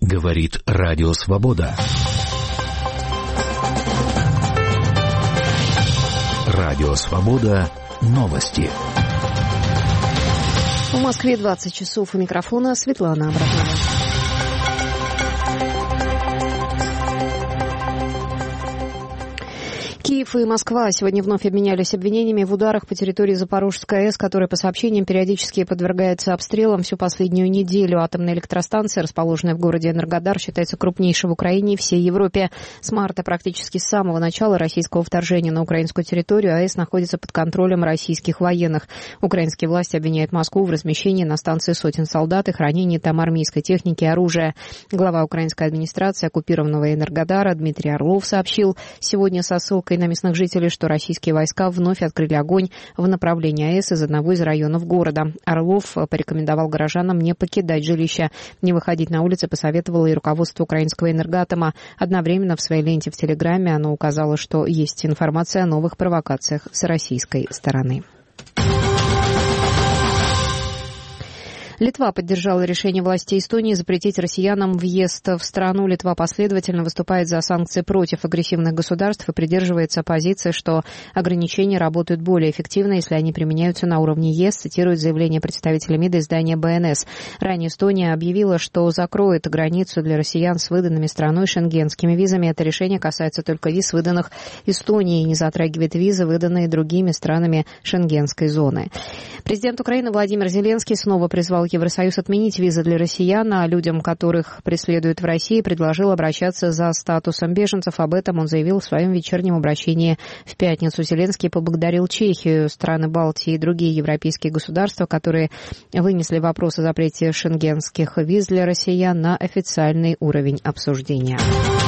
Говорит Радио Свобода. Радио Свобода. Новости. В Москве 20 часов. У микрофона Светлана Абрамова. Киев и Москва сегодня вновь обменялись обвинениями в ударах по территории Запорожской АЭС, которая, по сообщениям, периодически подвергается обстрелам всю последнюю неделю. Атомная электростанция, расположенная в городе Энергодар, считается крупнейшей в Украине и всей Европе. С марта, практически с самого начала российского вторжения на украинскую территорию, АЭС находится под контролем российских военных. Украинские власти обвиняют Москву в размещении на станции сотен солдат и хранении там армейской техники и оружия. Глава украинской администрации оккупированного Энергодара Дмитрий Орлов сообщил сегодня со ссылкой на местных жителей, что российские войска вновь открыли огонь в направлении АЭС из одного из районов города. Орлов порекомендовал горожанам не покидать жилища, не выходить на улицы, посоветовал и руководство украинского Энергоатома. Одновременно в своей ленте в Телеграме оно указало, что есть информация о новых провокациях с российской стороны. Литва поддержала решение властей Эстонии запретить россиянам въезд в страну. Литва последовательно выступает за санкции против агрессивных государств и придерживается позиции, что ограничения работают более эффективно, если они применяются на уровне ЕС, цитирует заявление представителя МИДа издания БНС. Ранее Эстония объявила, что закроет границу для россиян с выданными страной шенгенскими визами. Это решение касается только виз, выданных Эстонией, и не затрагивает визы, выданные другими странами шенгенской зоны. Президент Украины Владимир Зеленский снова призвал Евросоюз отменить визы для россиян, а людям, которых преследуют в России, предложил обращаться за статусом беженцев. Об этом он заявил в своем вечернем обращении в пятницу. Зеленский поблагодарил Чехию, страны Балтии и другие европейские государства, которые вынесли вопрос о запрете шенгенских виз для россиян на официальный уровень обсуждения.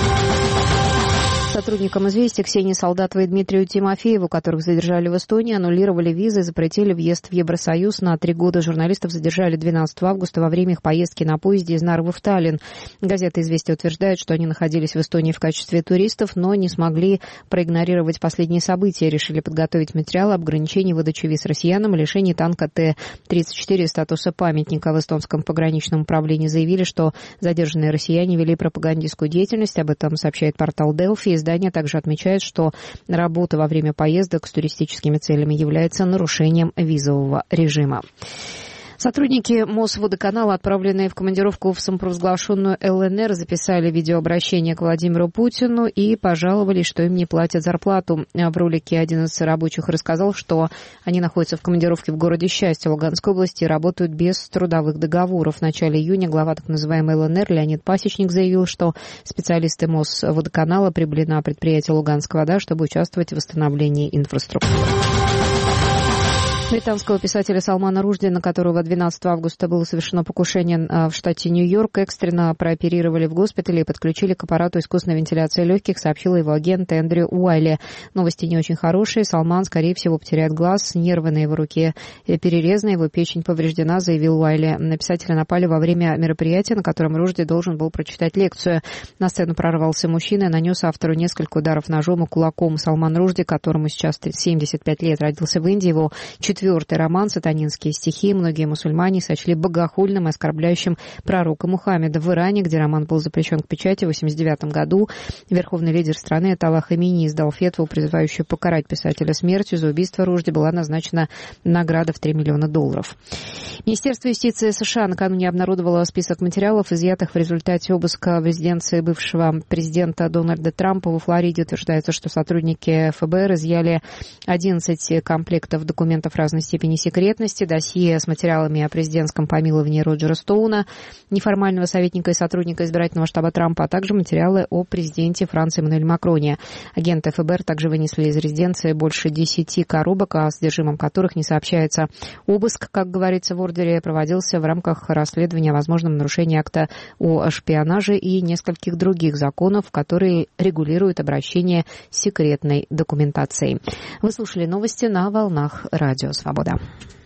Сотрудникам «Известий» Ксении Солдатовой и Дмитрию Тимофееву, которых задержали в Эстонии, аннулировали визы и запретили въезд в Евросоюз на 3 года. Журналистов задержали 12 августа во время их поездки на поезде из Нарвы в Таллин. Газета «Известия» утверждает, что они находились в Эстонии в качестве туристов, но не смогли проигнорировать последние события. Решили подготовить материалы об ограничении выдачи виз россиянам и лишении танка Т-34 статуса памятника. В эстонском пограничном управлении заявили, что задержанные россияне вели пропагандистскую деятельность. Об этом сообщает портал Delphi. Издание также отмечает, что работа во время поездок с туристическими целями является нарушением визового режима. Сотрудники Мосводоканала, отправленные в командировку в самопровозглашенную ЛНР, записали видеообращение к Владимиру Путину и пожаловались, что им не платят зарплату. В ролике один из рабочих рассказал, что они находятся в командировке в городе Счастье Луганской области и работают без трудовых договоров. В начале июня глава так называемой ЛНР Леонид Пасечник заявил, что специалисты Мосводоканала прибыли на предприятие «Луганская вода», чтобы участвовать в восстановлении инфраструктуры. Британского писателя Салмана Ружди, на которого 12 августа было совершено покушение в штате Нью-Йорк, экстренно прооперировали в госпитале и подключили к аппарату искусственной вентиляции легких, сообщил его агент Эндрю Уайли. Новости не очень хорошие. Салман, скорее всего, потеряет глаз, нервы на его руке перерезаны, его печень повреждена, заявил Уайли. На писателя напали во время мероприятия, на котором Ружди должен был прочитать лекцию. На сцену прорвался мужчина и нанес автору несколько ударов ножом и кулаком. Салман Ружди, которому сейчас 75 лет, родился в Индии. Его четвертый роман «Сатанинские стихи» многие мусульмане сочли богохульным и оскорбляющим пророка Мухаммеда. В Иране, где роман был запрещен к печати в 1989 году, верховный лидер страны Аятолла Хаминеи издал фетву, призывающую покарать писателя смертью. За убийство Ружди была назначена награда в $3 миллиона. Министерство юстиции США накануне обнародовало список материалов, изъятых в результате обыска в резиденции бывшего президента Дональда Трампа во Флориде. Утверждается, что сотрудники ФБР изъяли 11 комплектов документов разной степени секретности, досье с материалами о президентском помиловании Роджера Стоуна, неформального советника и сотрудника избирательного штаба Трампа, а также материалы о президенте Франции Эммануэле Макроне. Агенты ФБР также вынесли из резиденции больше 10 коробок, о содержимом которых не сообщается. Обыск, как говорится в ордере, проводился в рамках расследования о возможном нарушении акта о шпионаже и нескольких других законов, которые регулируют обращение с секретной документацией. Вы слушали новости на волнах Радио Свобода.